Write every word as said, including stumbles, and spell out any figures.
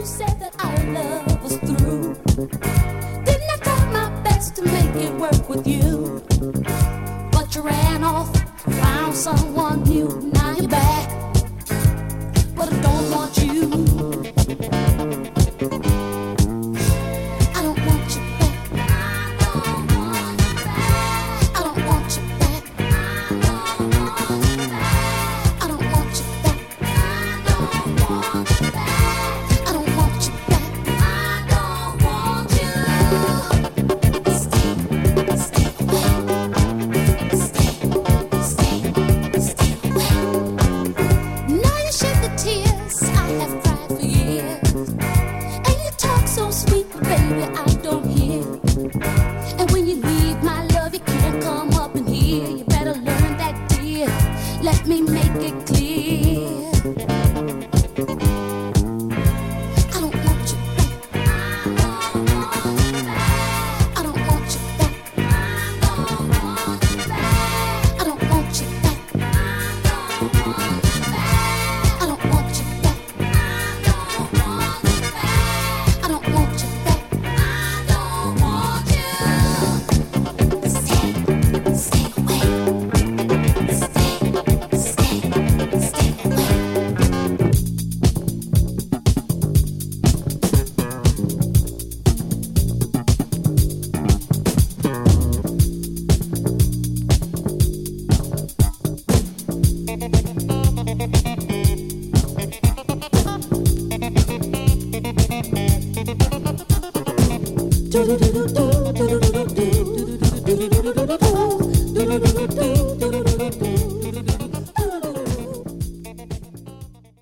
said that our love was through. Didn't I try my best to make it work with you? But you ran off, found someone new. Now you're back, but I don't want you. I don't want you back. I don't want you back. I don't want you back. I don't want you back. I don't want you back. I don't want you back. I don't want you. Stay, stay away. Stay, stay, stay away. Now you shed the tears I have cried for years, and you talk so sweet, but baby I don't hear. And when you leave my love, you can't come up in here. You better learn that, dear. Let me make it clear. I don't want you back. I don't want you back. I don't want you back. I don't want you back. I don't want you back. I don't want you. Stay, stay away. Stay, stay, stay away. Do do do do do.